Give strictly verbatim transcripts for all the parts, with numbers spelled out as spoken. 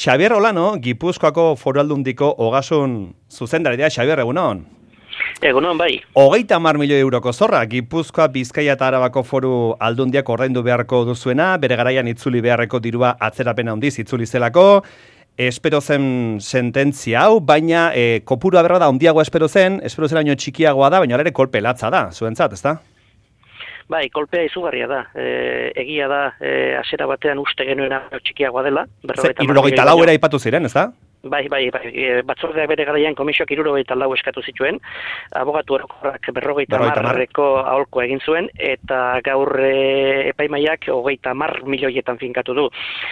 Xabier Olano, Gipuzkoako Foru Aldundiko ogasun zuzendaria. Xabier, egunon? Egunon, bai. Hogeita hamar milioi euroko zorra, Gipuzkoa, Bizkaia eta Arabako Foru Aldundiak ordaindu beharko duzuena, bere garaian itzuli beharreko dirua atzerapena handiz itzuli zelako, espero zen sententzia hau, baina e, kopurua berra da, handiagoa espero zen, espero zelaino txikiagoa da, baina ere kolpe latza da, zuentzat, ezta? Bai, kolpea izugarria da. E, egia da, e, hasiera batean uste genuena txikiagoa dela. hirurogeita lau era aipatu ziren, ezta? Bai, bai, bai. E, batzordeak bere garaian komisioak hirurogeita lau eskatu zituen, abogatu orokorrak berrogeita hamarreko aholkoa egin zuen, eta gaur e, epaimaiak hogeita hamar milioietan finkatu du.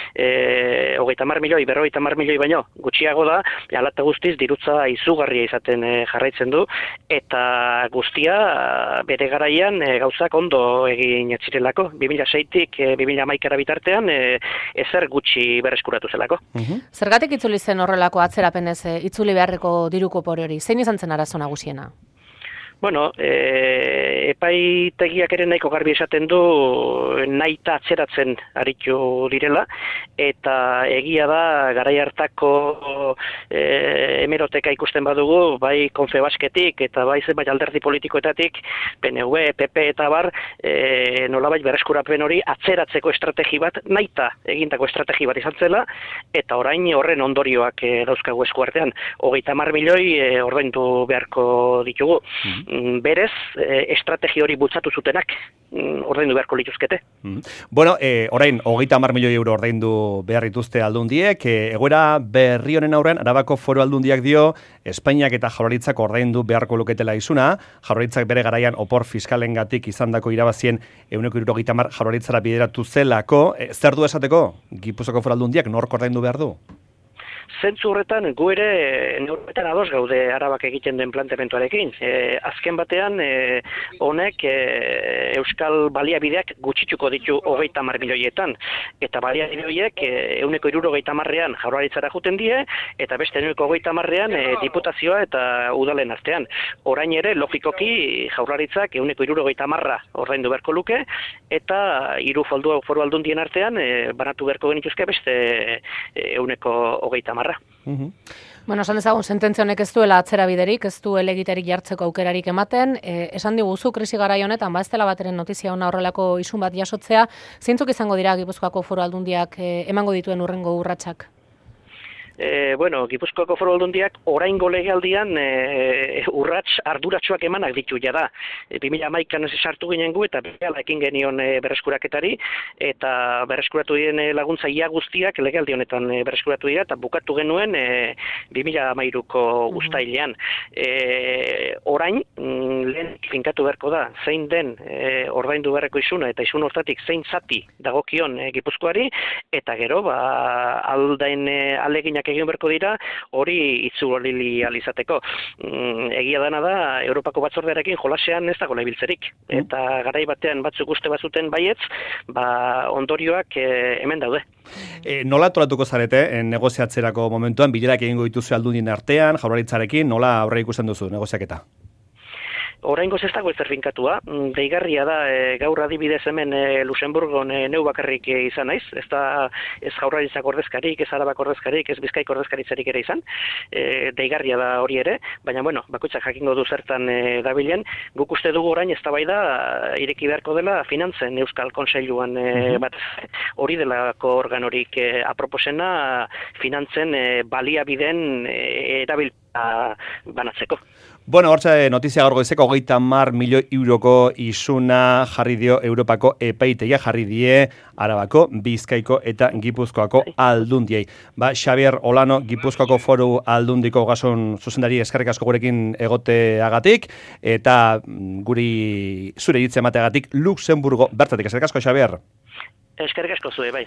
E, hogeita hamar milioi, berrogeita hamar milioi baino, gutxiago da, hala eta guztiz dirutza izugarria izaten e, jarraitzen du, eta guztia bere garaian e, gauzak ondo egin etzirelako. bi mila seitik e, bi mila hamaikara bitartean e, ezer gutxi berreskuratu zelako. Uh-huh. Zergatik itzuli zen horrelako atzerapenez e, itzuli beharreko diruko hori? Zein izan zen arazo nagusiena? Bueno, e, epaitegiak ere nahiko garbi esaten du nahita atzeratzen aritu direla, eta egia da garai hartako e, hemeroteka ikusten badugu, bai Konfebasketik eta bai zenbait alderdi politikoetatik, P N V, P P eta bar, e, nolabait berreskurapen hori atzeratzeko estrategi bat, nahita egindako estrategi bat izan zela, eta orain horren ondorioak e, dauzkagu eskuartean. Hogeita hamar milioi e, ordaindu beharko ditugu. Mm. Berez, eh, estrategi hori bultzatu zutenak mm, ordaindu beharko lituzkete. Mm. Bueno, eh, orain, hogeita hamar milioi euro ordaindu behar dituzte aldundiek, eh, egoera berri honen aurrean, Arabako Foru Aldundiak dio, Espainiak eta Jaurlaritzak ordaindu beharko luketela izuna, Jaurlaritzak bere garaian opor fiskalengatik izandako irabazien ehuneko hirurogeita hamar Jaurlaritzara bideratu zelako, eh, zer du esateko, Gipuzkoako Foru Aldundiak nork ordaindu behar du? Zentzu horretan, gu ere neurbetan ados gaude Arabak egiten den planteamentuarekin. E, azken batean, e, honek e, euskal baliabideak gutxituko ditu hogeita hamar milioietan. Eta baliabideak ehuneko hirurogeita hamarrean Jaurlaritzara juten die, eta beste ehuneko hogeita hamarrean e, diputazioa eta udalen artean. Orain ere, logikoki Jaurlaritzak ehuneko hirurogeita hamarra ordaindu beharko luke, eta hiru Foru Aldundien artean e, banatu beharko genituzke beste ehuneko hogeita hamarra. Uh-huh. Bueno, esan dezagun, sententzia honek ez duela atzera biderik, ez du elegiterik jartzeko aukerarik ematen, e, esan diguzu krisi garai honetan, ba ez dela bateren notizia ona horrelako isun bat jasotzea, zeintzuk izango dira Gipuzkoako Foru Aldundiak e, emango dituen urrengo urratsak? E, bueno, Gipuzkoako Foru Aldundiak oraingo legealdian e, urrats arduratsuak emanak ditu jada. E, bi mila hamaikan sartu ginen gu eta behala ekin genion e, berreskuraketari, eta berreskuratu diren laguntza ia guztiak legealdi honetan e, berreskuratu dira, eta bukatu genuen e, bi mila hamairuko uztailean. E, orain, mm, lehen finkatu beharko da, zein den e, ordaindu beharreko izuna, eta izun hortatik zein zati dagokion e, Gipuzkoari, eta gero, ba, aldain e, aleginak egin berko dira, hori itzuli alizateko. Mm, egia dana da, Europako batzordearekin jolasean ez dago lebiltzerik. Eta garai batean batzuk uste bazuten baietz, ba, ondorioak e, hemen daude. E, nola tolatuko zarete, en negoziatzerako momentuan, bilerak egingo dituzu aldundien artean, Jaurlaritzarekin, nola aurre ikusten duzu negoziaketa? Oraingoz ez dago ezer finkatua, deigarria da e, gaur adibidez hemen e, Luxemburgon e, neu bakarrik e, izan naiz, ez da ez Jaurlaritzak ordezkarik, ez Arabak ordezkarik, ez Bizkaiko ordezkaritzarik ere izan, e, deigarria da hori ere, baina bueno, bakoitzak jakingo du zertan e, dabilen, guk uste dugu orain eztabaida ireki beharko dela finantzen Euskal Kontseiluan e, bat, hori delako organorik e, aproposena finantzen e, baliabiden e, erabilpena banatzeko. Bueno, hortza notizia gaur goizeko hogeita hamar milioi euroko isuna jarri dio Europako epaitegia, jarri die Arabako, Bizkaiko eta Gipuzkoako aldundiei. Ba, Xabier Olano, Gipuzkoako Foru Aldundiko ogasun zuzendari eskerrik asko gurekin egoteagatik, eta guri zure hitz emateagatik Luxemburgo bertatik. Eskerrik asko, Xabier. Eskerrik asko zue, bai.